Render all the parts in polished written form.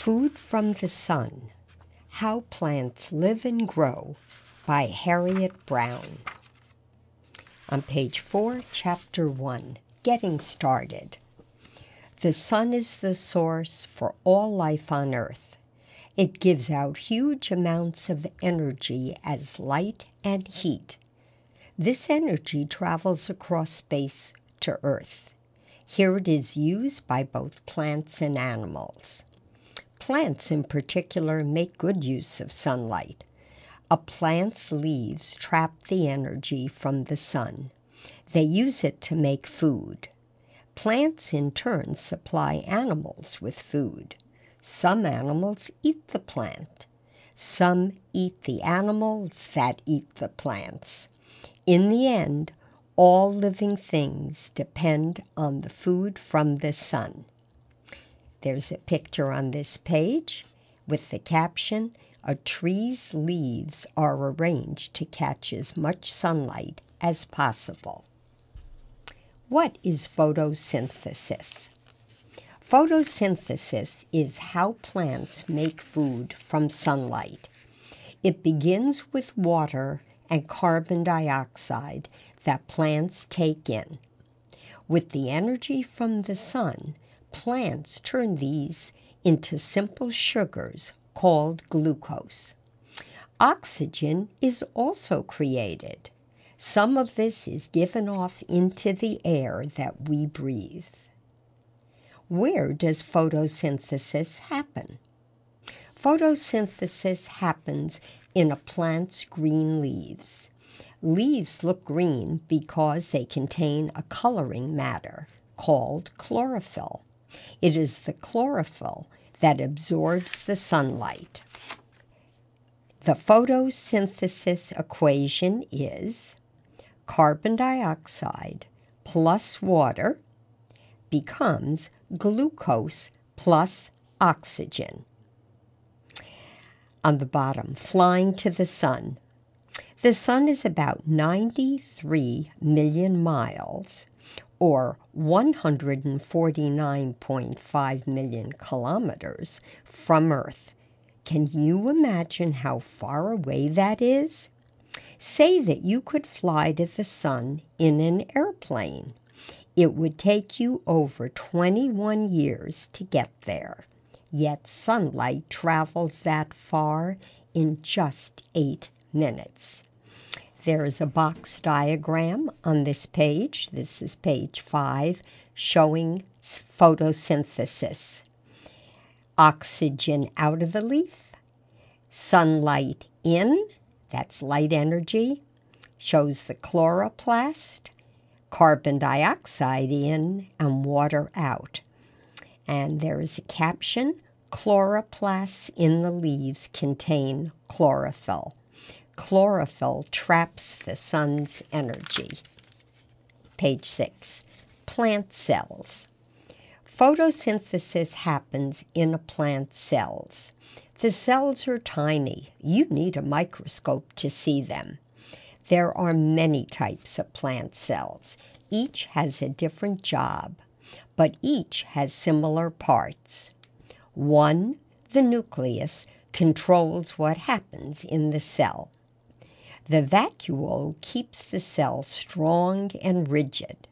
Food from the Sun: How Plants Live and Grow by Harriet Brown. On page 4, chapter 1, Getting Started. The sun is the source for all life on Earth. It gives out huge amounts of energy as light and heat. This energy travels across space to Earth. Here it is used by both plants and animals. Plants in particular make good use of sunlight. A plant's leaves trap the energy from the sun. They use it to make food. Plants in turn supply animals with food. Some animals eat the plant. Some eat the animals that eat the plants. In the end, all living things depend on the food from the sun. There's a picture on this page with the caption, "A tree's leaves are arranged to catch as much sunlight as possible." What is photosynthesis? Photosynthesis is how plants make food from sunlight. It begins with water and carbon dioxide that plants take in. With the energy from the sun, plants turn these into simple sugars called glucose. Oxygen is also created. Some of this is given off into the air that we breathe. Where does photosynthesis happen? Photosynthesis happens in a plant's green leaves. Leaves look green because they contain a coloring matter called chlorophyll. It is the chlorophyll that absorbs the sunlight. The photosynthesis equation is carbon dioxide plus water becomes glucose plus oxygen. On the bottom, flying to the sun. The sun is about 93 million miles, or 149.5 million kilometers from Earth. Can you imagine how far away that is? Say that you could fly to the sun in an airplane. It would take you over 21 years to get there. Yet sunlight travels that far in just 8 minutes. There is a box diagram on this page. This is page 5, showing photosynthesis. Oxygen out of the leaf, sunlight in, that's light energy, shows the chloroplast, carbon dioxide in, and water out. And there is a caption, chloroplasts in the leaves contain chlorophyll. Chlorophyll traps the sun's energy. Page 6, plant cells. Photosynthesis happens in a plant's cells. The cells are tiny. You need a microscope to see them. There are many types of plant cells. Each has a different job, but each has similar parts. 1, the nucleus, controls what happens in the cell. The vacuole keeps the cell strong and rigid.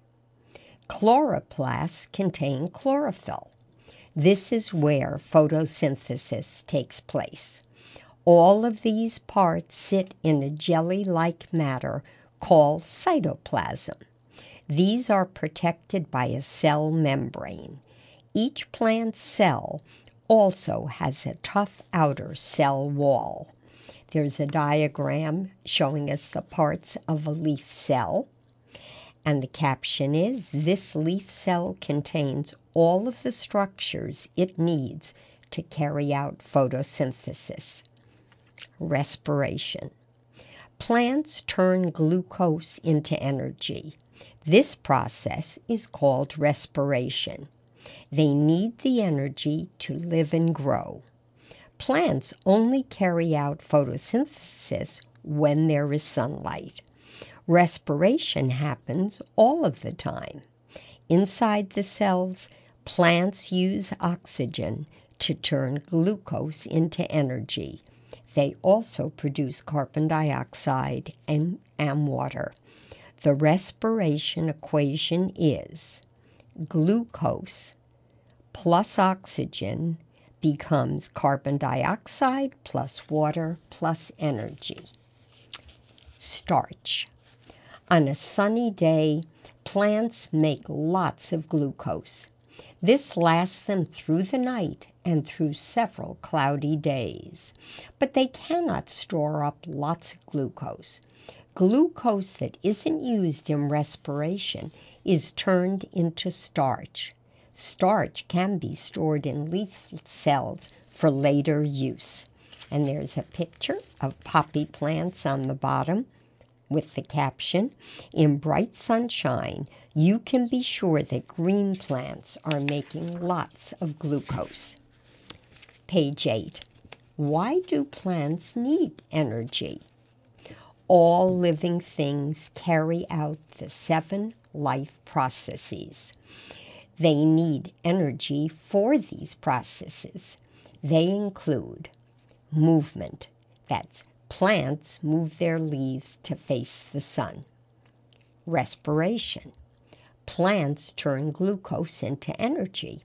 Chloroplasts contain chlorophyll. This is where photosynthesis takes place. All of these parts sit in a jelly-like matter called cytoplasm. These are protected by a cell membrane. Each plant cell also has a tough outer cell wall. There's a diagram showing us the parts of a leaf cell. And the caption is, this leaf cell contains all of the structures it needs to carry out photosynthesis. Respiration. Plants turn glucose into energy. This process is called respiration. They need the energy to live and grow. Plants only carry out photosynthesis when there is sunlight. Respiration happens all of the time. Inside the cells, plants use oxygen to turn glucose into energy. They also produce carbon dioxide and water. The respiration equation is glucose plus oxygen becomes carbon dioxide plus water plus energy. Starch. On a sunny day, plants make lots of glucose. This lasts them through the night and through several cloudy days. But they cannot store up lots of glucose. Glucose that isn't used in respiration is turned into starch. Starch can be stored in leaf cells for later use. And there's a picture of poppy plants on the bottom with the caption, "In bright sunshine, you can be sure that green plants are making lots of glucose." Page 8. Why do plants need energy? All living things carry out the 7 life processes. They need energy for these processes. They include movement. That's plants move their leaves to face the sun. Respiration. Plants turn glucose into energy.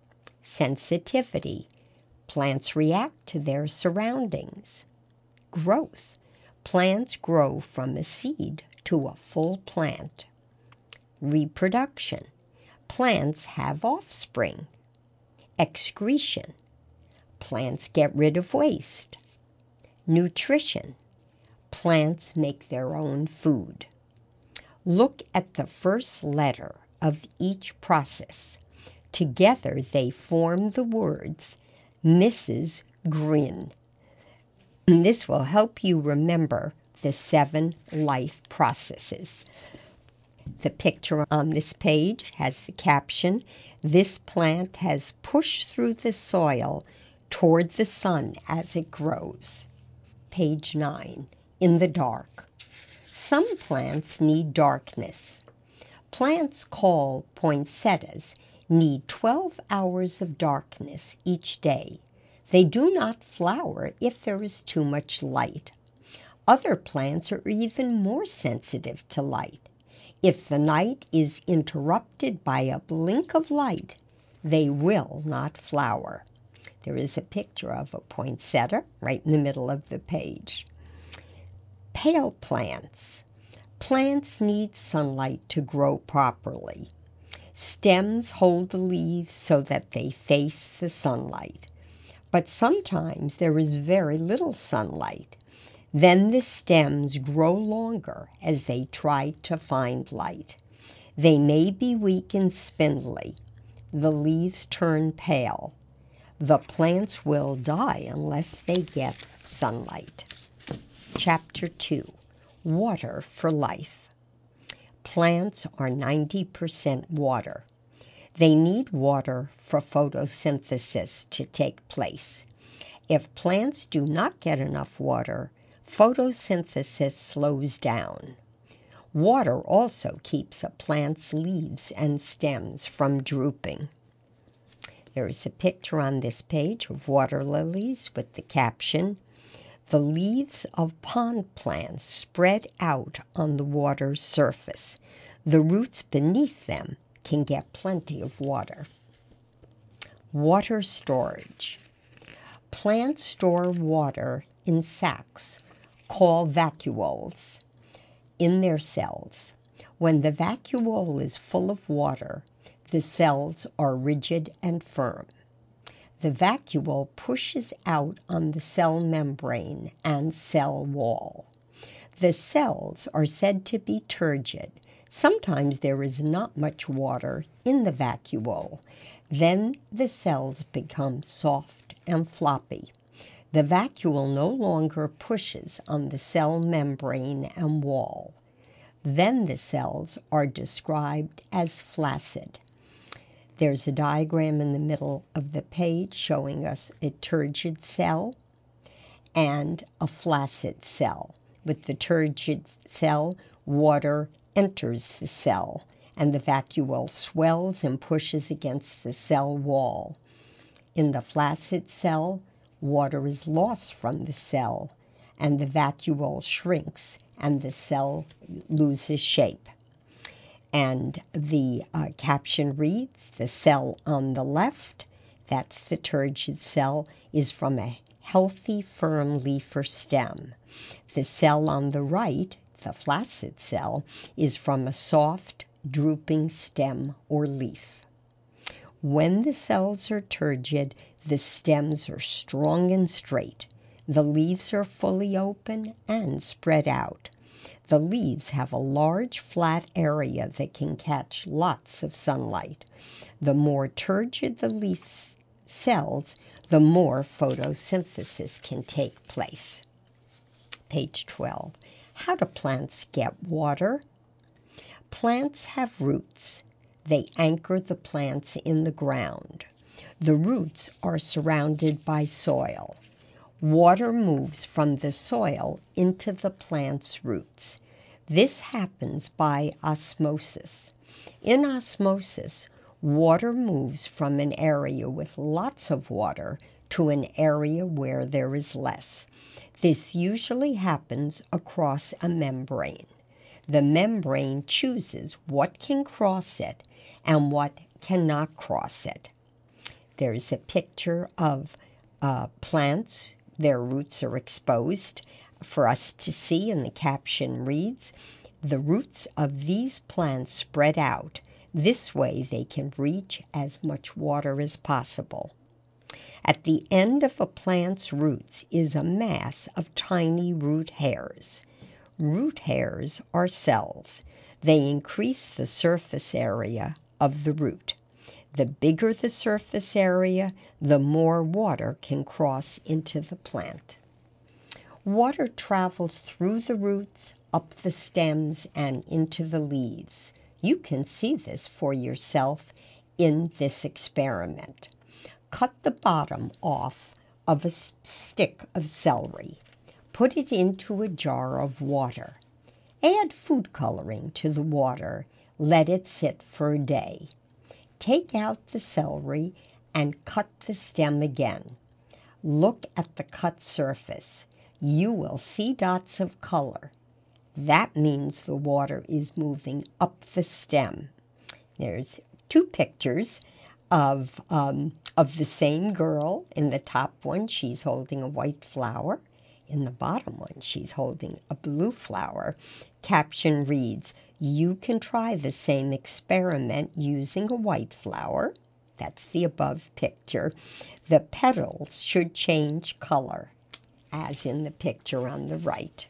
Sensitivity. Plants react to their surroundings. Growth. Plants grow from a seed to a full plant. Reproduction. Plants have offspring. Excretion. Plants get rid of waste. Nutrition. Plants make their own food. Look at the first letter of each process. Together they form the words Mrs. Green. This will help you remember the 7 life processes. The picture on this page has the caption, "This plant has pushed through the soil toward the sun as it grows." Page 9, in the dark. Some plants need darkness. Plants called poinsettias need 12 hours of darkness each day. They do not flower if there is too much light. Other plants are even more sensitive to light. If the night is interrupted by a blink of light, they will not flower. There is a picture of a poinsettia right in the middle of the page. Pale plants. Plants need sunlight to grow properly. Stems hold the leaves so that they face the sunlight. But sometimes there is very little sunlight. Then the stems grow longer as they try to find light. They may be weak and spindly. The leaves turn pale. The plants will die unless they get sunlight. Chapter 2. Water for life. Plants are 90% water. They need water for photosynthesis to take place. If plants do not get enough water, photosynthesis slows down. Water also keeps a plant's leaves and stems from drooping. There is a picture on this page of water lilies with the caption, "The leaves of pond plants spread out on the water's surface. The roots beneath them can get plenty of water." Water storage. Plants store water in sacs called vacuoles in their cells. When the vacuole is full of water, the cells are rigid and firm. The vacuole pushes out on the cell membrane and cell wall. The cells are said to be turgid. Sometimes there is not much water in the vacuole. Then the cells become soft and floppy. The vacuole no longer pushes on the cell membrane and wall. Then the cells are described as flaccid. There's a diagram in the middle of the page showing us a turgid cell and a flaccid cell. With the turgid cell, water enters the cell, and the vacuole swells and pushes against the cell wall. In the flaccid cell, water is lost from the cell, and the vacuole shrinks, and the cell loses shape. And the caption reads, the cell on the left, that's the turgid cell, is from a healthy, firm leaf or stem. The cell on the right, the flaccid cell, is from a soft, drooping stem or leaf. When the cells are turgid, the stems are strong and straight. The leaves are fully open and spread out. The leaves have a large flat area that can catch lots of sunlight. The more turgid the leaf cells, the more photosynthesis can take place. Page 12. How do plants get water? Plants have roots. They anchor the plants in the ground. The roots are surrounded by soil. Water moves from the soil into the plant's roots. This happens by osmosis. In osmosis, water moves from an area with lots of water to an area where there is less. This usually happens across a membrane. The membrane chooses what can cross it and what cannot cross it. There's a picture of plants. Their roots are exposed for us to see, and the caption reads, the roots of these plants spread out. This way they can reach as much water as possible. At the end of a plant's roots is a mass of tiny root hairs. Root hairs are cells. They increase the surface area of the root. The bigger the surface area, the more water can cross into the plant. Water travels through the roots, up the stems, and into the leaves. You can see this for yourself in this experiment. Cut the bottom off of a stick of celery. Put it into a jar of water. Add food coloring to the water. Let it sit for a day. Take out the celery and cut the stem again. Look at the cut surface. You will see dots of color. That means the water is moving up the stem. There's two pictures of the same girl. In the top one, she's holding a white flower. In the bottom one, she's holding a blue flower. Caption reads, you can try the same experiment using a white flower. That's the above picture. The petals should change color, as in the picture on the right.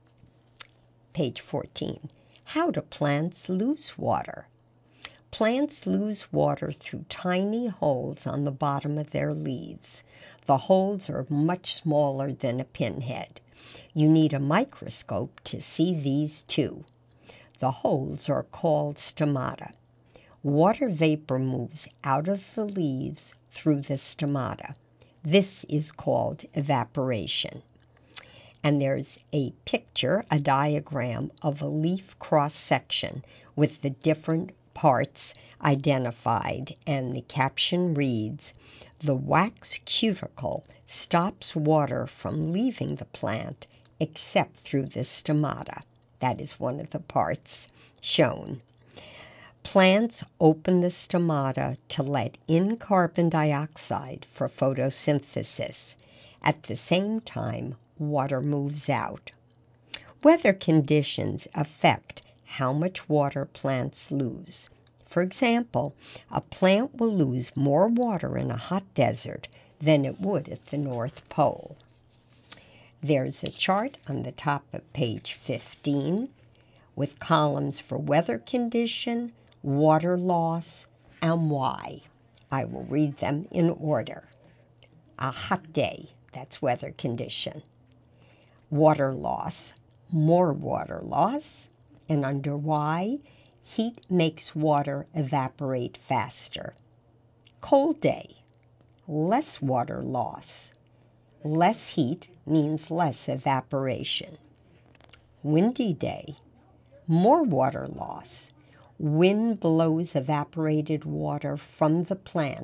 Page 14. How do plants lose water? Plants lose water through tiny holes on the bottom of their leaves. The holes are much smaller than a pinhead. You need a microscope to see these too. The holes are called stomata. Water vapor moves out of the leaves through the stomata. This is called evaporation. And there's a picture, a diagram of a leaf cross-section with the different parts identified, and the caption reads, the wax cuticle stops water from leaving the plant except through the stomata. That is one of the parts shown. Plants open the stomata to let in carbon dioxide for photosynthesis. At the same time, water moves out. Weather conditions affect how much water plants lose. For example, a plant will lose more water in a hot desert than it would at the North Pole. There's a chart on the top of page 15 with columns for weather condition, water loss, and why. I will read them in order. A hot day, that's weather condition. Water loss, more water loss. And under why, heat makes water evaporate faster. Cold day, less water loss. Less heat means less evaporation. Windy day, more water loss. Wind blows evaporated water from the plant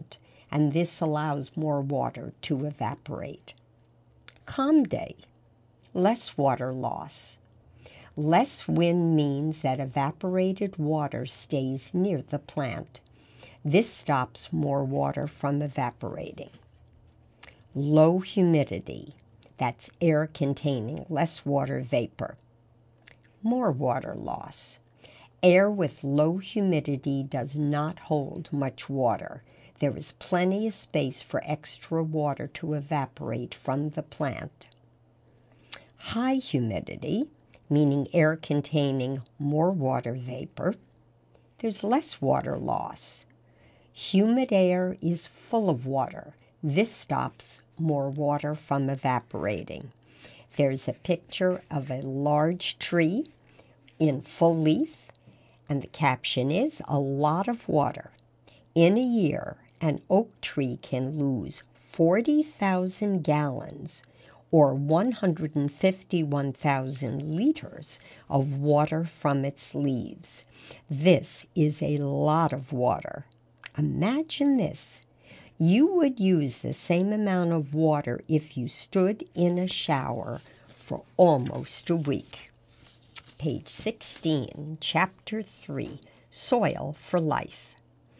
and this allows more water to evaporate. Calm day, less water loss. Less wind means that evaporated water stays near the plant. This stops more water from evaporating. Low humidity, that's air containing less water vapor. More water loss. Air with low humidity does not hold much water. There is plenty of space for extra water to evaporate from the plant. High humidity, meaning air containing more water vapor. There's less water loss. Humid air is full of water. This stops more water from evaporating. There's a picture of a large tree in full leaf, and the caption is, "A lot of water." In a year, an oak tree can lose 40,000 gallons or 151,000 liters of water from its leaves. This is a lot of water. Imagine this. You would use the same amount of water if you stood in a shower for almost a week. Page 16, Chapter 3, Soil for Life.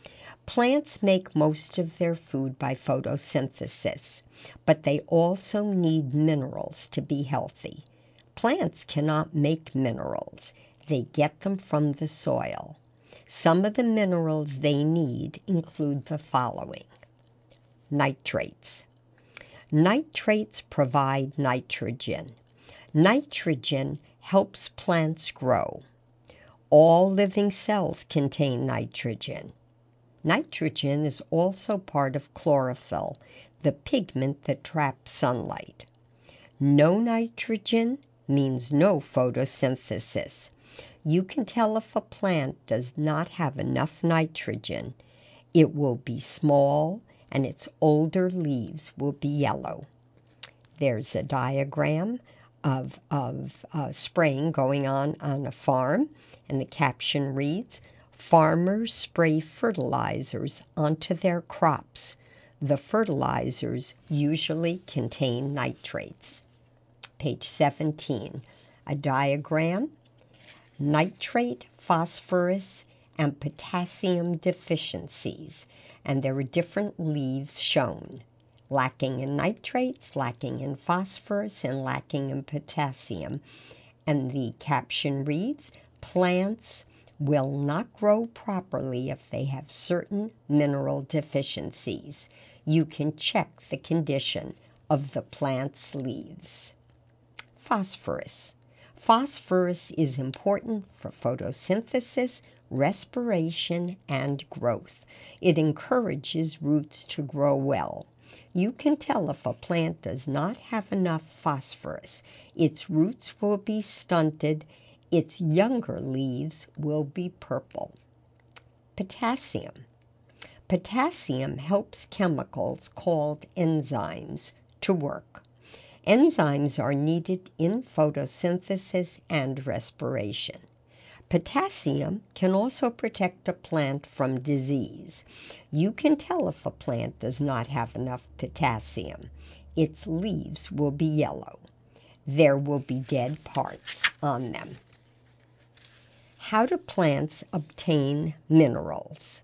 Plants make most of their food by photosynthesis, but they also need minerals to be healthy. Plants cannot make minerals. They get them from the soil. Some of the minerals they need include the following. Nitrates. Nitrates provide nitrogen. Nitrogen helps plants grow. All living cells contain nitrogen. Nitrogen is also part of chlorophyll, the pigment that traps sunlight. No nitrogen means no photosynthesis. You can tell if a plant does not have enough nitrogen. It will be small, and its older leaves will be yellow. There's a diagram of spraying going on a farm, and the caption reads, "Farmers spray fertilizers onto their crops. The fertilizers usually contain nitrates." Page 17, a diagram, nitrate, phosphorus, and potassium deficiencies, and there are different leaves shown, lacking in nitrates, lacking in phosphorus, and lacking in potassium. And the caption reads, "Plants will not grow properly if they have certain mineral deficiencies." You can check the condition of the plant's leaves. Phosphorus. Phosphorus is important for photosynthesis, respiration, and growth. It encourages roots to grow well. You can tell if a plant does not have enough phosphorus. Its roots will be stunted. Its younger leaves will be purple. Potassium. Potassium helps chemicals called enzymes to work. Enzymes are needed in photosynthesis and respiration. Potassium can also protect a plant from disease. You can tell if a plant does not have enough potassium. Its leaves will be yellow. There will be dead parts on them. How do plants obtain minerals?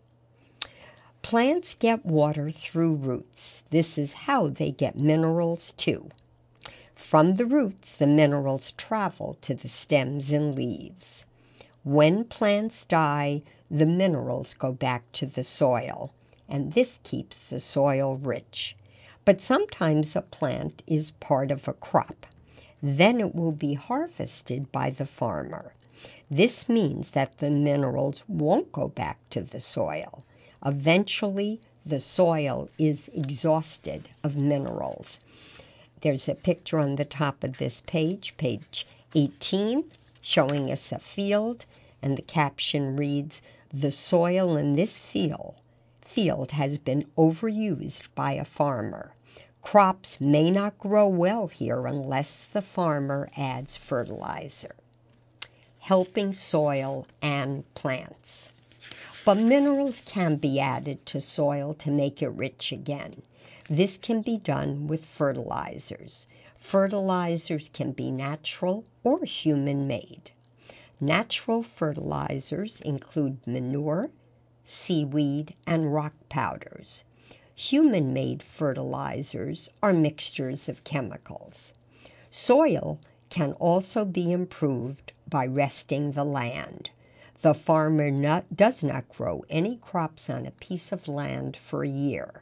Plants get water through roots. This is how they get minerals too. From the roots, the minerals travel to the stems and leaves. When plants die, the minerals go back to the soil, and this keeps the soil rich. But sometimes a plant is part of a crop. Then it will be harvested by the farmer. This means that the minerals won't go back to the soil. Eventually, the soil is exhausted of minerals. There's a picture on the top of this page, page 18, showing us a field, and the caption reads, "The soil in this field has been overused by a farmer. Crops may not grow well here unless the farmer adds fertilizer." Helping soil and plants. But minerals can be added to soil to make it rich again. This can be done with fertilizers. Fertilizers can be natural or human-made. Natural fertilizers include manure, seaweed, and rock powders. Human-made fertilizers are mixtures of chemicals. Soil can also be improved by resting the land. The farmer does not grow any crops on a piece of land for a year.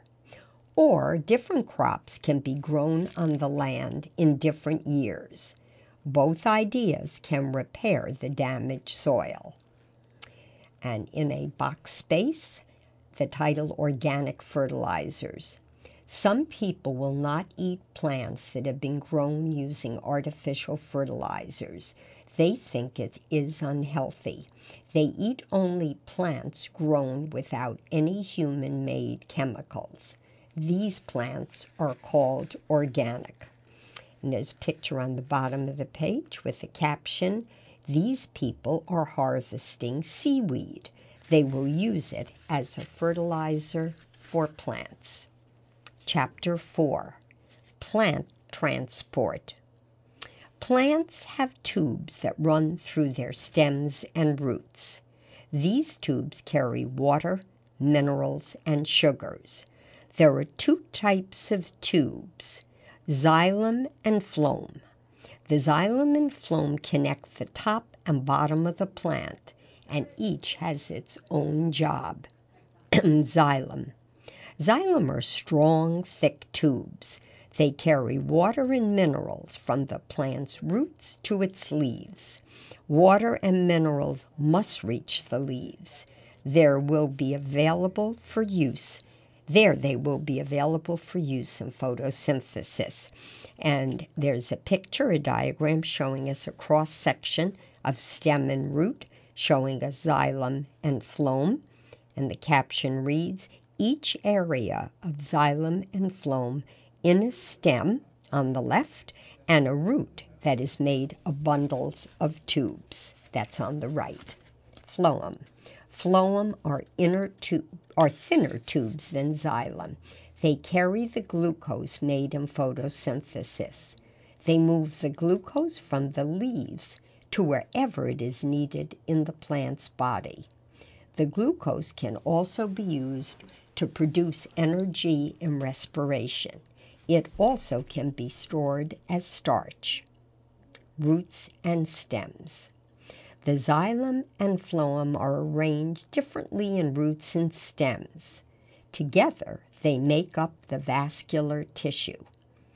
Or different crops can be grown on the land in different years. Both ideas can repair the damaged soil. And in a box space, the title Organic Fertilizers. Some people will not eat plants that have been grown using artificial fertilizers. They think it is unhealthy. They eat only plants grown without any human-made chemicals. These plants are called organic. And there's a picture on the bottom of the page with the caption, "These people are harvesting seaweed. They will use it as a fertilizer for plants." Chapter 4, Plant Transport. Plants have tubes that run through their stems and roots. These tubes carry water, minerals, and sugars. There are two types of tubes, xylem and phloem. The xylem and phloem connect the top and bottom of the plant, and each has its own job. Xylem. Xylem are strong, thick tubes. They carry water and minerals from the plant's roots to its leaves. Water and minerals must reach the leaves. They will be available for use in photosynthesis. And there's a picture, a diagram showing us a cross-section of stem and root, showing us xylem and phloem. And the caption reads, "Each area of xylem and phloem in a stem on the left and a root that is made of bundles of tubes." That's on the right. Phloem. Phloem are thinner tubes than xylem. They carry the glucose made in photosynthesis. They move the glucose from the leaves to wherever it is needed in the plant's body. The glucose can also be used to produce energy in respiration. It also can be stored as starch. Roots and stems. The xylem and phloem are arranged differently in roots and stems. Together, they make up the vascular tissue.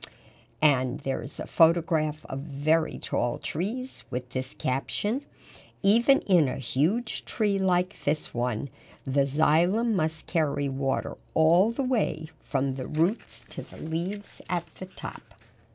And there's a photograph of very tall trees with this caption, "Even in a huge tree like this one, the xylem must carry water all the way from the roots to the leaves at the top."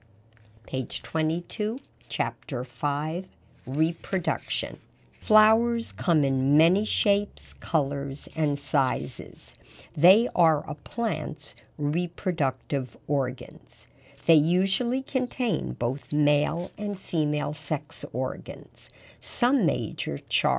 Page 22, Chapter 5, Reproduction. Flowers come in many shapes, colors, and sizes. They are a plant's reproductive organs. They usually contain both male and female sex organs. Some major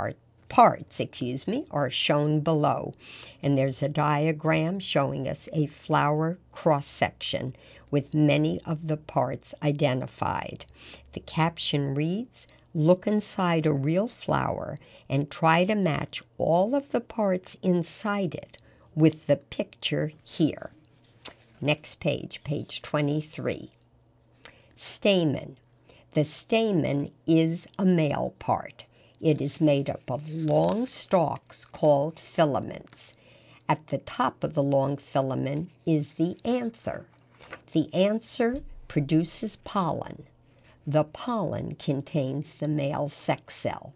parts are shown below. And there's a diagram showing us a flower cross-section with many of the parts identified. The caption reads, "Look inside a real flower and try to match all of the parts inside it with the picture here." Next page, page 23. Stamen. The stamen is a male part. It is made up of long stalks called filaments. At the top of the long filament is the anther. The anther produces pollen. The pollen contains the male sex cell.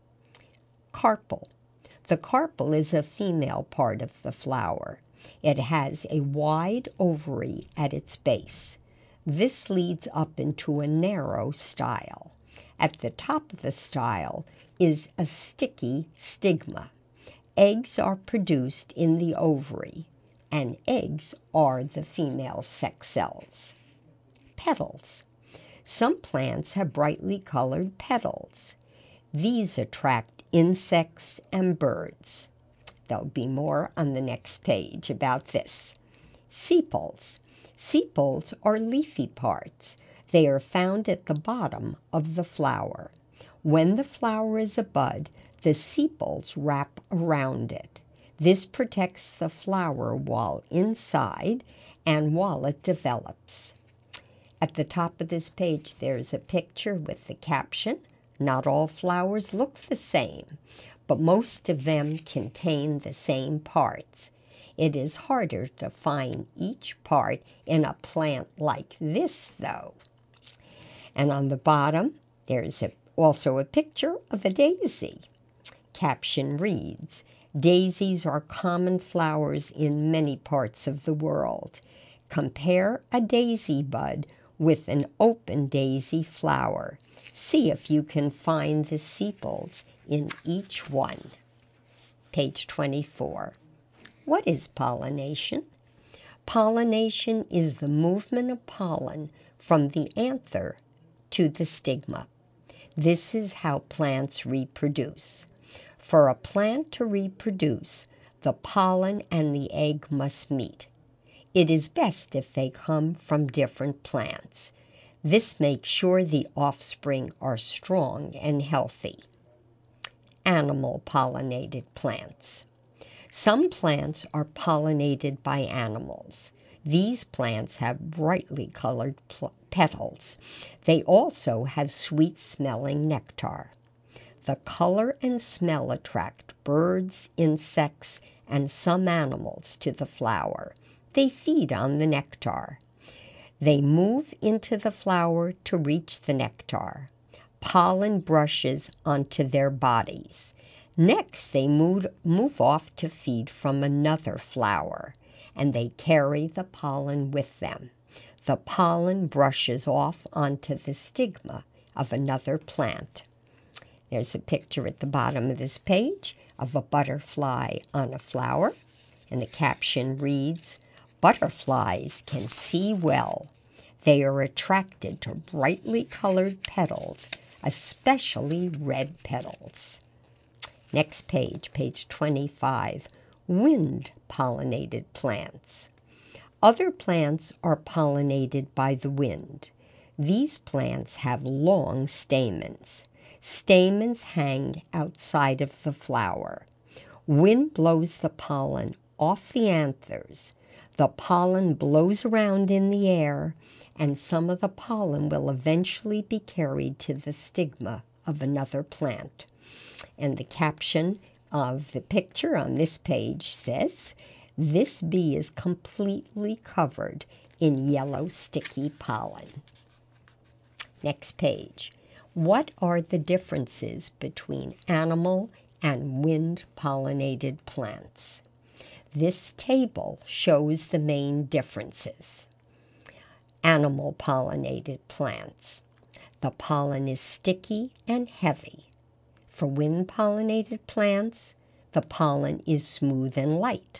Carpel. The carpel is a female part of the flower. It has a wide ovary at its base. This leads up into a narrow style. At the top of the style is a sticky stigma. Eggs are produced in the ovary, and eggs are the female sex cells. Petals. Some plants have brightly colored petals. These attract insects and birds. There'll be more on the next page about this. Sepals. Sepals are leafy parts. They are found at the bottom of the flower. When the flower is a bud, the sepals wrap around it. This protects the flower while inside and while it develops. At the top of this page, there's a picture with the caption, "Not all flowers look the same, but most of them contain the same parts. It is harder to find each part in a plant like this, though." And on the bottom, there's also a picture of a daisy. Caption reads, "Daisies are common flowers in many parts of the world. Compare a daisy bud with an open daisy flower. See if you can find the sepals in each one." Page 24. What is pollination? Pollination is the movement of pollen from the anther to the stigma. This is how plants reproduce. For a plant to reproduce, the pollen and the egg must meet. It is best if they come from different plants. This makes sure the offspring are strong and healthy. Animal-pollinated plants. Some plants are pollinated by animals. These plants have brightly colored petals. They also have sweet-smelling nectar. The color and smell attract birds, insects, and some animals to the flower. They feed on the nectar. They move into the flower to reach the nectar. Pollen brushes onto their bodies. Next, they move off to feed from another flower, and they carry the pollen with them. The pollen brushes off onto the stigma of another plant. There's a picture at the bottom of this page of a butterfly on a flower, and the caption reads, "Butterflies can see well. They are attracted to brightly colored petals, especially red petals." Next page, page 25, wind-pollinated plants. Other plants are pollinated by the wind. These plants have long stamens. Stamens hang outside of the flower. Wind blows the pollen off the anthers. The pollen blows around in the air, and some of the pollen will eventually be carried to the stigma of another plant. And the caption of the picture on this page says, "This bee is completely covered in yellow sticky pollen." Next page. What are the differences between animal and wind-pollinated plants? This table shows the main differences. Animal-pollinated plants. The pollen is sticky and heavy. For wind-pollinated plants, the pollen is smooth and light.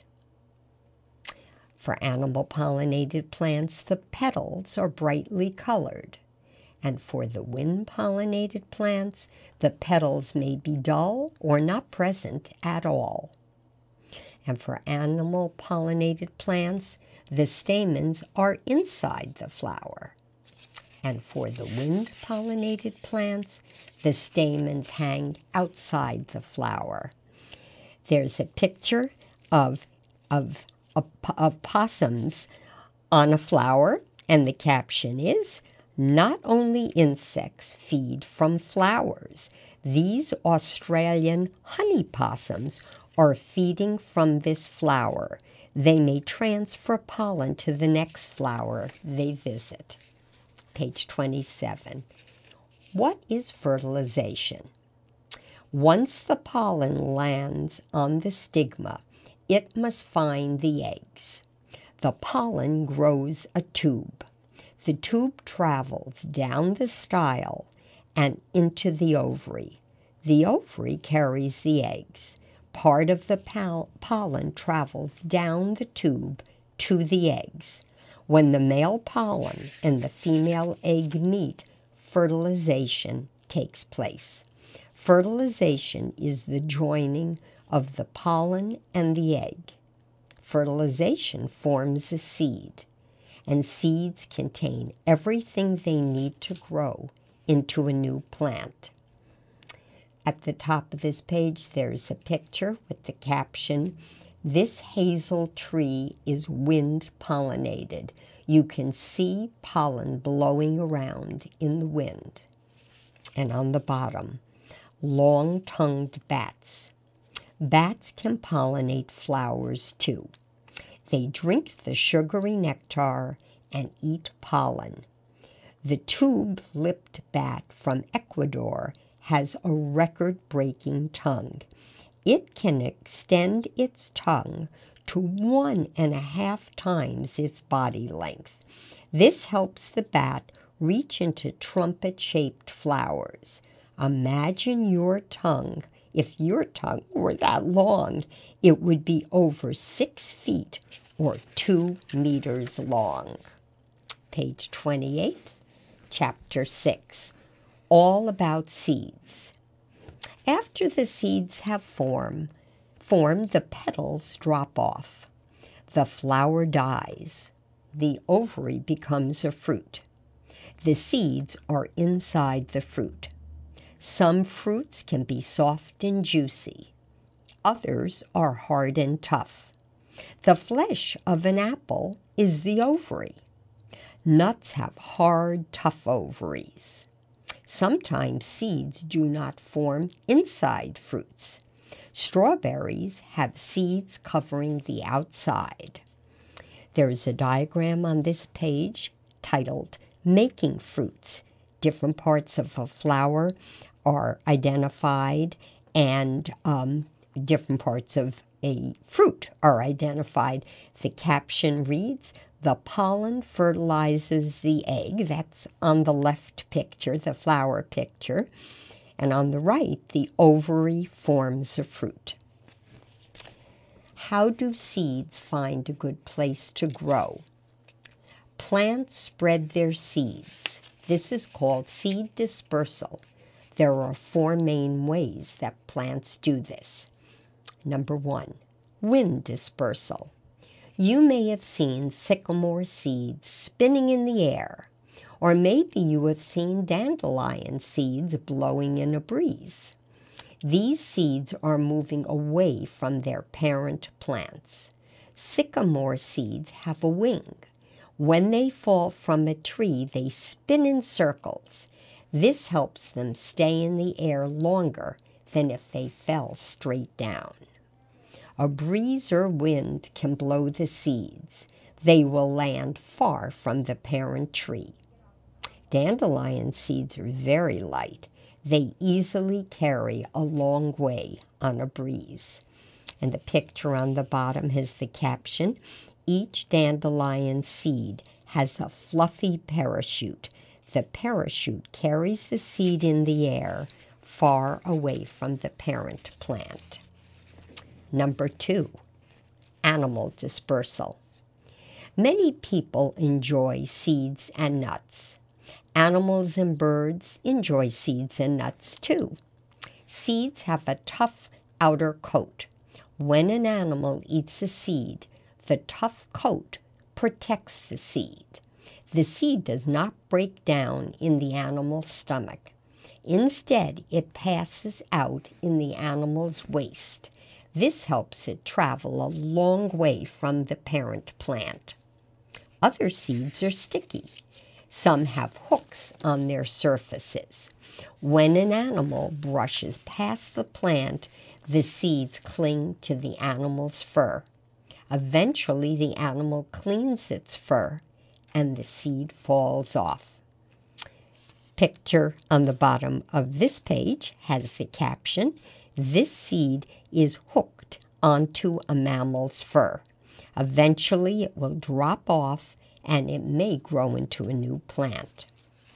For animal-pollinated plants, the petals are brightly colored. And for the wind-pollinated plants, the petals may be dull or not present at all. And for animal-pollinated plants, the stamens are inside the flower. And for the wind-pollinated plants, the stamens hang outside the flower. There's a picture of possums on a flower, and the caption is, "Not only insects feed from flowers. These Australian honey possums are feeding from this flower. They may transfer pollen to the next flower they visit." Page 27. What is fertilization? Once the pollen lands on the stigma, it must find the eggs. The pollen grows a tube. The tube travels down the style and into the ovary. The ovary carries the eggs. Part of the pollen travels down the tube to the eggs. When the male pollen and the female egg meet, fertilization takes place. Fertilization is the joining of the pollen and the egg. Fertilization forms a seed, and seeds contain everything they need to grow into a new plant. At the top of this page, there's a picture with the caption, "This hazel tree is wind pollinated." You can see pollen blowing around in the wind. And on the bottom, long-tongued bats. Bats can pollinate flowers too. They drink the sugary nectar and eat pollen. The tube-lipped bat from Ecuador has a record-breaking tongue. It can extend its tongue to 1.5 times its body length. This helps the bat reach into trumpet-shaped flowers. Imagine your tongue. If your tongue were that long, it would be over 6 feet or 2 meters long. Page 28, Chapter 6, all about seeds. After the seeds have formed, the petals drop off. The flower dies. The ovary becomes a fruit. The seeds are inside the fruit. Some fruits can be soft and juicy. Others are hard and tough. The flesh of an apple is the ovary. Nuts have hard, tough ovaries. Sometimes seeds do not form inside fruits. Strawberries have seeds covering the outside. There is a diagram on this page titled Making Fruits. Different parts of a flower are identified, and different parts of a fruit are identified. The caption reads, "The pollen fertilizes the egg." That's on the left picture, the flower picture. And on the right, the ovary forms a fruit. How do seeds find a good place to grow? Plants spread their seeds. This is called seed dispersal. There are 4 main ways that plants do this. Number 1, wind dispersal. You may have seen sycamore seeds spinning in the air, or maybe you have seen dandelion seeds blowing in a breeze. These seeds are moving away from their parent plants. Sycamore seeds have a wing. When they fall from a tree, they spin in circles. This helps them stay in the air longer than if they fell straight down. A breeze or wind can blow the seeds. They will land far from the parent tree. Dandelion seeds are very light. They easily carry a long way on a breeze. And the picture on the bottom has the caption, "Each dandelion seed has a fluffy parachute. The parachute carries the seed in the air far away from the parent plant." Number 2, animal dispersal. Many people enjoy seeds and nuts. Animals and birds enjoy seeds and nuts too. Seeds have a tough outer coat. When an animal eats a seed, the tough coat protects the seed. The seed does not break down in the animal's stomach. Instead, it passes out in the animal's waste. This helps it travel a long way from the parent plant. Other seeds are sticky. Some have hooks on their surfaces. When an animal brushes past the plant, the seeds cling to the animal's fur. Eventually, the animal cleans its fur, and the seed falls off. Picture on the bottom of this page has the caption, "This seed is hooked onto a mammal's fur. Eventually, it will drop off, and it may grow into a new plant."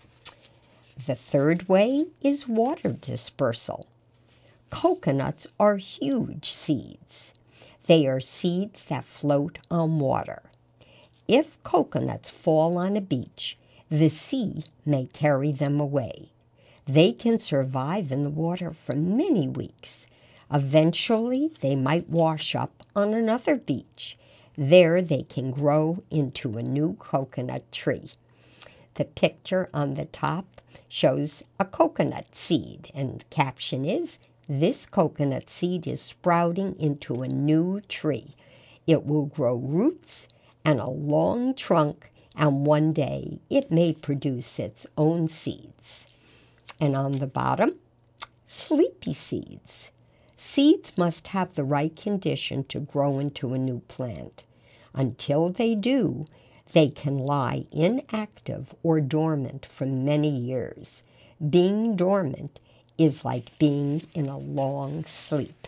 The third way is water dispersal. Coconuts are huge seeds. They are seeds that float on water. If coconuts fall on a beach, the sea may carry them away. They can survive in the water for many weeks. Eventually, they might wash up on another beach. There they can grow into a new coconut tree. The picture on the top shows a coconut seed, and the caption is, "This coconut seed is sprouting into a new tree. It will grow roots and a long trunk, and one day it may produce its own seeds." And on the bottom, sleepy seeds. Seeds must have the right condition to grow into a new plant. Until they do, they can lie inactive or dormant for many years. Being dormant is like being in a long sleep.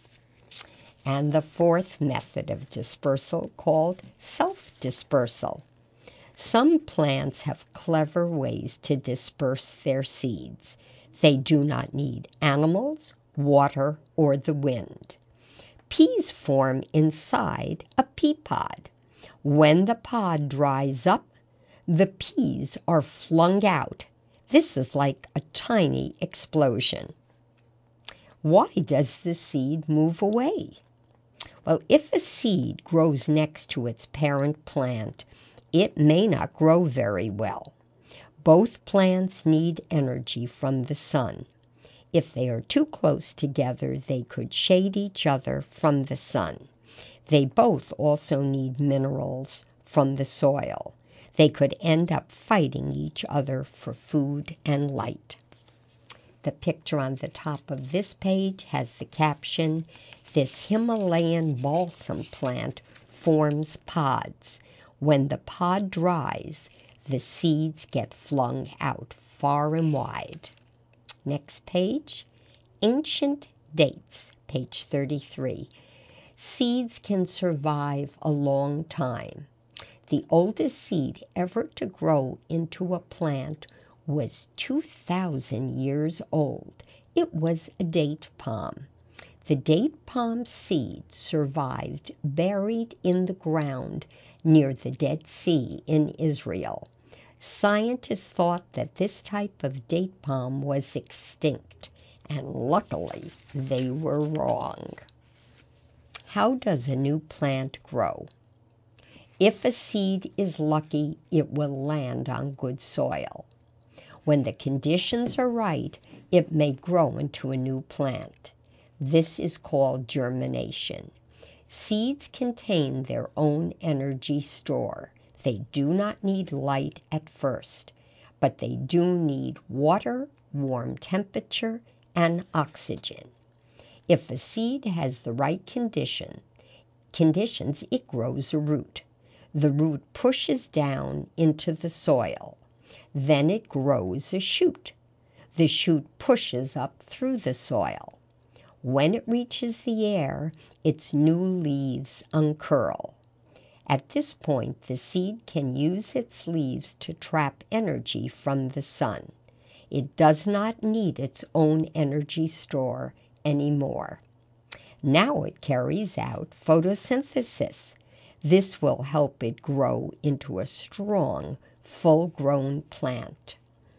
And the fourth method of dispersal, called self-dispersal. Some plants have clever ways to disperse their seeds. They do not need animals, water, or the wind. Peas form inside a pea pod. When the pod dries up, the peas are flung out. This is like a tiny explosion. Why does the seed move away? Well, if a seed grows next to its parent plant, it may not grow very well. Both plants need energy from the sun. If they are too close together, they could shade each other from the sun. They both also need minerals from the soil. They could end up fighting each other for food and light. The picture on the top of this page has the caption, "This Himalayan balsam plant forms pods. When the pod dries, the seeds get flung out far and wide." Next page, ancient dates, page 33. Seeds can survive a long time. The oldest seed ever to grow into a plant was 2,000 years old. It was a date palm. The date palm seed survived buried in the ground near the Dead Sea in Israel. Scientists thought that this type of date palm was extinct, and luckily they were wrong. How does a new plant grow? If a seed is lucky, it will land on good soil. When the conditions are right, it may grow into a new plant. This is called germination. Seeds contain their own energy store. They do not need light at first, but they do need water, warm temperature, and oxygen. If a seed has the right conditions, it grows a root. The root pushes down into the soil. Then it grows a shoot. The shoot pushes up through the soil. When it reaches the air, its new leaves uncurl. At this point, the seed can use its leaves to trap energy from the sun. It does not need its own energy store anymore. Now it carries out photosynthesis. This will help it grow into a strong, full-grown plant.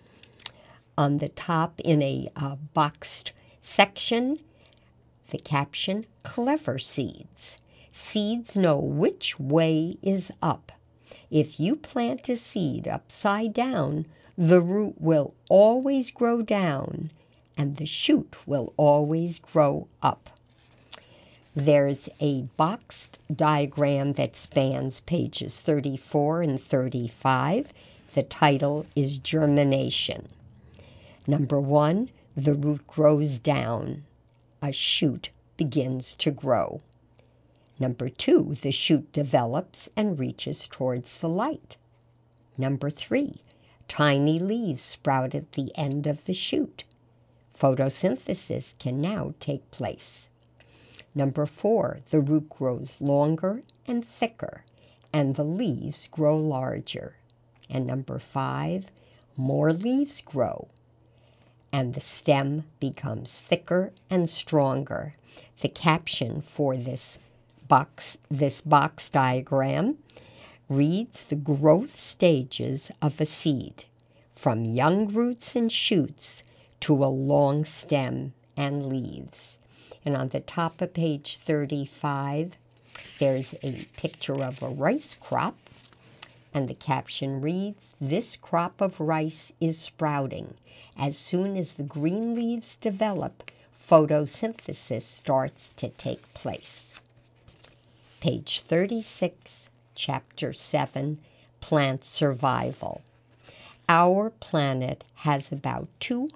On the top, in a boxed section, the caption, "Clever seeds." Seeds know which way is up. If you plant a seed upside down, the root will always grow down, and the shoot will always grow up. There's a boxed diagram that spans pages 34 and 35. The title is Germination. Number 1, the root grows down. A shoot begins to grow. Number 2, the shoot develops and reaches towards the light. Number 3, tiny leaves sprout at the end of the shoot. Photosynthesis can now take place. Number 4, the root grows longer and thicker, and the leaves grow larger. And number 5, more leaves grow, and the stem becomes thicker and stronger. The caption for this box diagram reads, "The growth stages of a seed, from young roots and shoots to a long stem and leaves." And on the top of page 35, there's a picture of a rice crop. And the caption reads, "This crop of rice is sprouting. As soon as the green leaves develop, photosynthesis starts to take place." Page 36, Chapter 7, Plant Survival. Our planet has about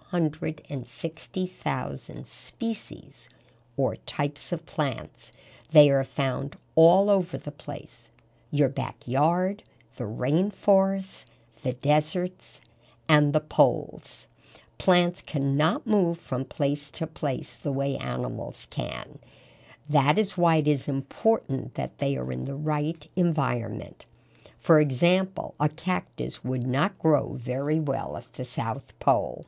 260,000 species or types of plants. They are found all over the place. Your backyard, the rainforests, the deserts, and the poles. Plants cannot move from place to place the way animals can. That is why it is important that they are in the right environment. For example, a cactus would not grow very well at the South Pole.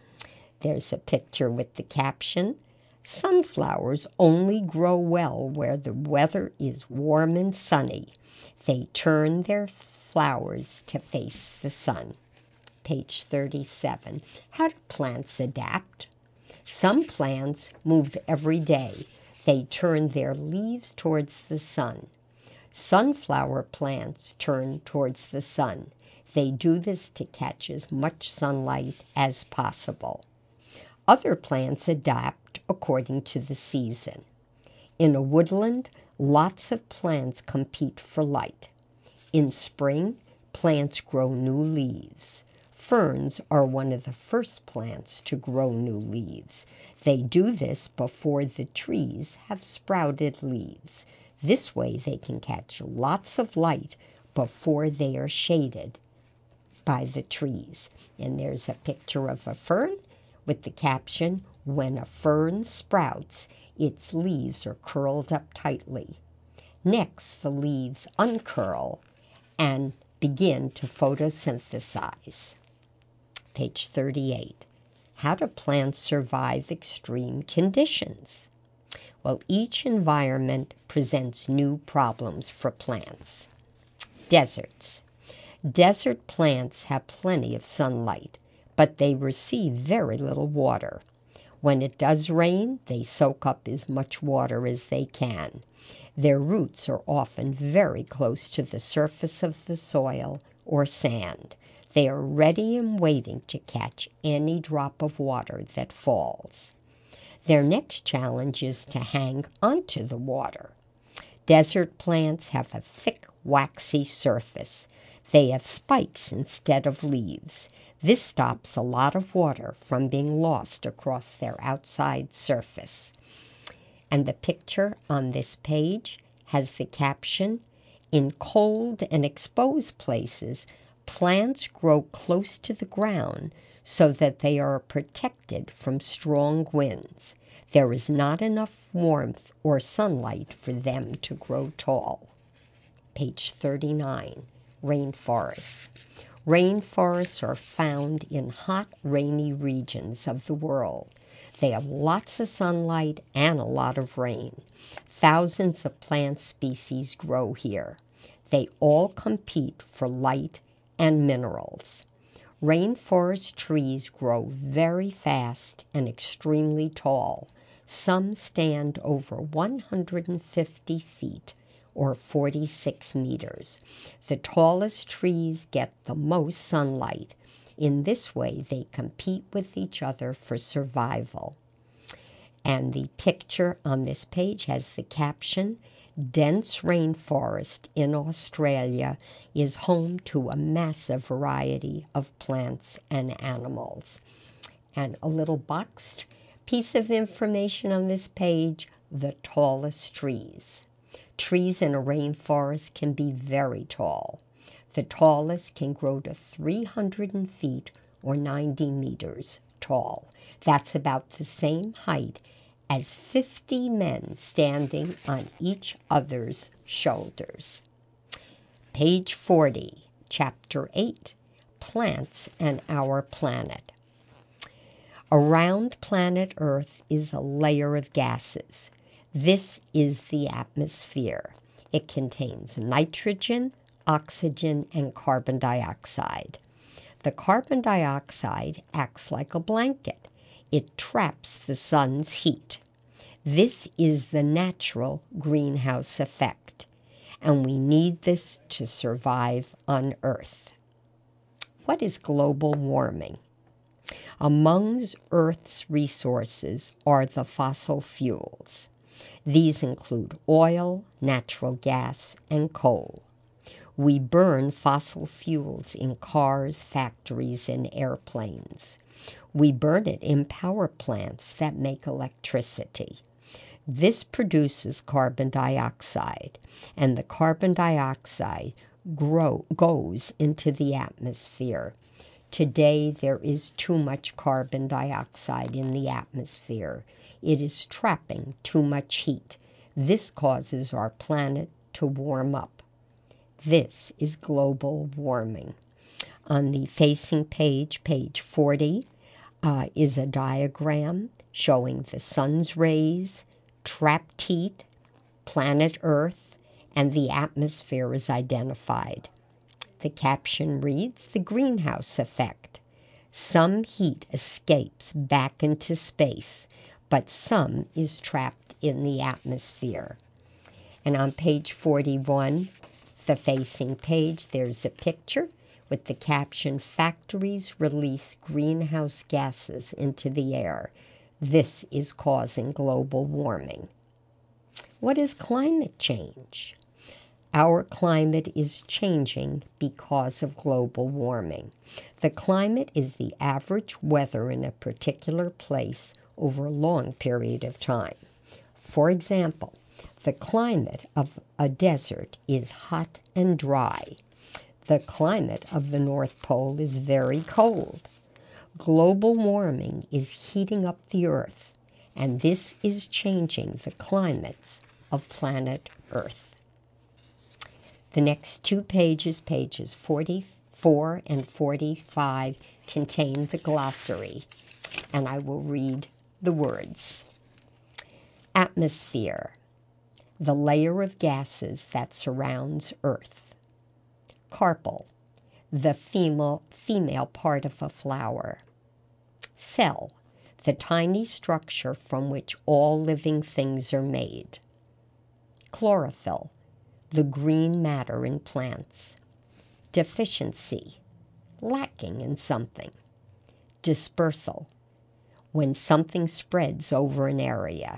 There's a picture with the caption, "Sunflowers only grow well where the weather is warm and sunny. They turn their flowers to face the sun." Page 37. How do plants adapt? Some plants move every day. They turn their leaves towards the sun. Sunflower plants turn towards the sun. They do this to catch as much sunlight as possible. Other plants adapt according to the season. In a woodland, lots of plants compete for light. In spring, plants grow new leaves. Ferns are one of the first plants to grow new leaves. They do this before the trees have sprouted leaves. This way they can catch lots of light before they are shaded by the trees. And there's a picture of a fern with the caption, "When a fern sprouts, its leaves are curled up tightly. Next, the leaves uncurl and begin to photosynthesize." Page 38. How do plants survive extreme conditions? Well, each environment presents new problems for plants. Deserts. Desert plants have plenty of sunlight, but they receive very little water. When it does rain, they soak up as much water as they can. Their roots are often very close to the surface of the soil or sand. They are ready and waiting to catch any drop of water that falls. Their next challenge is to hang onto the water. Desert plants have a thick, waxy surface. They have spikes instead of leaves. This stops a lot of water from being lost across their outside surface. And the picture on this page has the caption, "In cold and exposed places, plants grow close to the ground so that they are protected from strong winds. There is not enough warmth or sunlight for them to grow tall." Page 39, Rainforests. Rainforests are found in hot, rainy regions of the world. They have lots of sunlight and a lot of rain. Thousands of plant species grow here. They all compete for light and minerals. Rainforest trees grow very fast and extremely tall. Some stand over 150 feet or 46 meters. The tallest trees get the most sunlight. In this way, they compete with each other for survival. And the picture on this page has the caption, "Dense rainforest in Australia is home to a massive variety of plants and animals." And a little boxed piece of information on this page, the tallest trees. Trees in a rainforest can be very tall. The tallest can grow to 300 feet or 90 meters tall. That's about the same height as 50 men standing on each other's shoulders. Page 40, Chapter 8, Plants and Our Planet. Around planet Earth is a layer of gases. This is the atmosphere. It contains nitrogen, oxygen, and carbon dioxide. The carbon dioxide acts like a blanket. It traps the sun's heat. This is the natural greenhouse effect, and we need this to survive on Earth. What is global warming? Among Earth's resources are the fossil fuels. These include oil, natural gas, and coal. We burn fossil fuels in cars, factories, and airplanes. We burn it in power plants that make electricity. This produces carbon dioxide, and the carbon dioxide goes into the atmosphere. Today, there is too much carbon dioxide in the atmosphere. It is trapping too much heat. This causes our planet to warm up. This is global warming. On the facing page, page 40, is a diagram showing the sun's rays, trapped heat, planet Earth, and the atmosphere is identified. The caption reads, "The greenhouse effect. Some heat escapes back into space, but some is trapped in the atmosphere." And on page 41, the facing page, there's a picture with the caption, "Factories release greenhouse gases into the air. This is causing global warming." What is climate change? Our climate is changing because of global warming. The climate is the average weather in a particular place over a long period of time. For example, the climate of a desert is hot and dry. The climate of the North Pole is very cold. Global warming is heating up the Earth, and this is changing the climates of planet Earth. The next two pages, pages 44 and 45, contain the glossary, and I will read the words. Atmosphere, the layer of gases that surrounds Earth. Carpel, the female part of a flower. Cell, the tiny structure from which all living things are made. Chlorophyll, the green matter in plants. Deficiency, lacking in something. Dispersal, when something spreads over an area.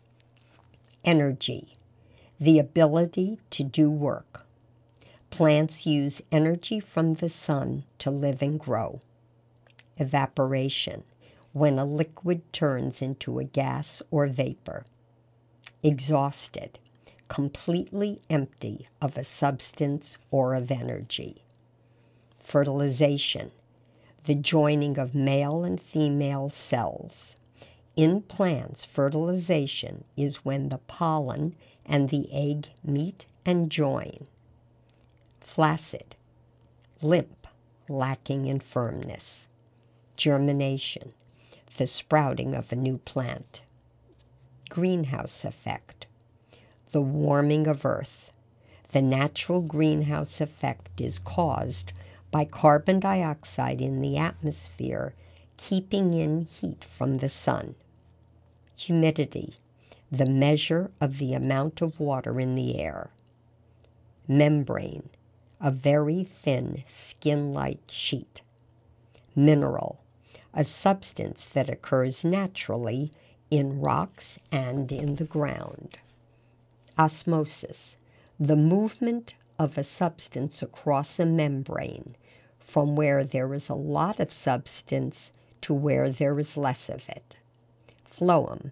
Energy, the ability to do work. Plants use energy from the sun to live and grow. Evaporation, when a liquid turns into a gas or vapor. Exhausted, completely empty of a substance or of energy. Fertilization, the joining of male and female cells. In plants, fertilization is when the pollen and the egg meet and join. Flaccid, limp, lacking in firmness. Germination, the sprouting of a new plant. Greenhouse effect, the warming of Earth. The natural greenhouse effect is caused by carbon dioxide in the atmosphere keeping in heat from the sun. Humidity, the measure of the amount of water in the air. Membrane, a very thin skin-like sheet. Mineral, a substance that occurs naturally in rocks and in the ground. Osmosis, the movement of a substance across a membrane from where there is a lot of substance to where there is less of it. Phloem,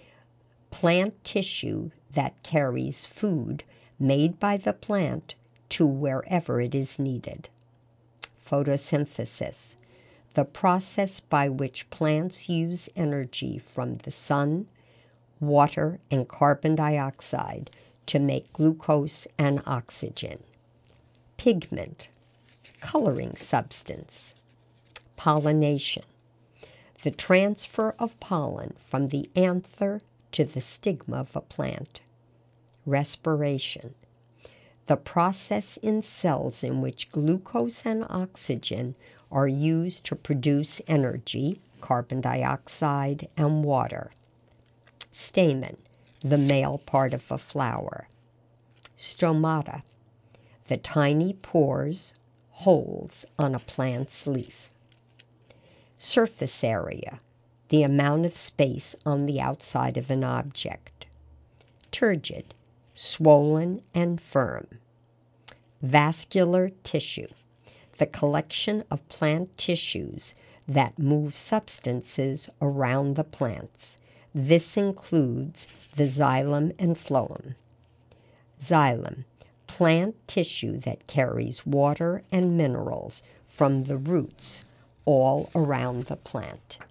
plant tissue that carries food made by the plant to wherever it is needed. Photosynthesis, the process by which plants use energy from the sun, water, and carbon dioxide to make glucose and oxygen. Pigment, coloring substance. Pollination, the transfer of pollen from the anther to the stigma of a plant. Respiration, the process in cells in which glucose and oxygen are used to produce energy, carbon dioxide, and water. Stamen, the male part of a flower. Stomata, the tiny pores, holes on a plant's leaf. Surface area, the amount of space on the outside of an object. Turgid, swollen and firm. Vascular tissue, the collection of plant tissues that move substances around the plants. This includes the xylem and phloem. Xylem, plant tissue that carries water and minerals from the roots all around the plant.